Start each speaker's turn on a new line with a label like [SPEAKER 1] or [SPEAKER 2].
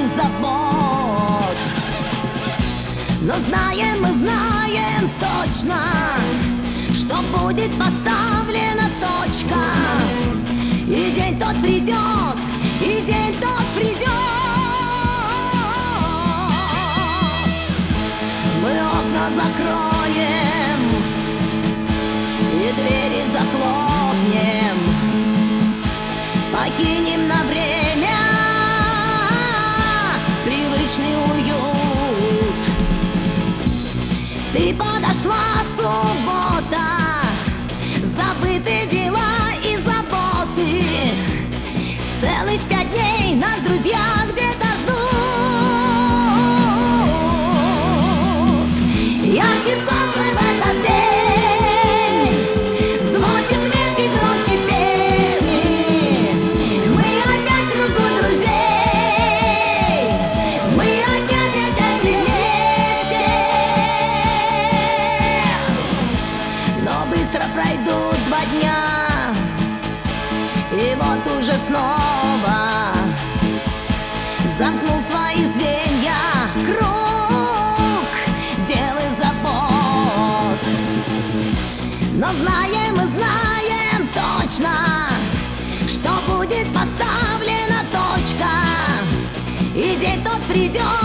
[SPEAKER 1] и забот. Но знаем, мы знаем точно, что будет поставлена точка. И день тот придет, и день тот придет. Мы окна закроем и двери захлопнем, покинем на время привычный уют. Ты подошла, суббота, забытые дела и заботы. Целых 5 дней нас друзья где-то ждут. Ярче солнце в этот день, звонче смех и громче песни. Мы опять в кругу друзей, мы опять вместе. Но быстро пройдут 2 дня, и вот уже снова замкнул свои звенья круг дел и забот. Но знаем, мы знаем точно, что будет поставлена точка, и день тот придет.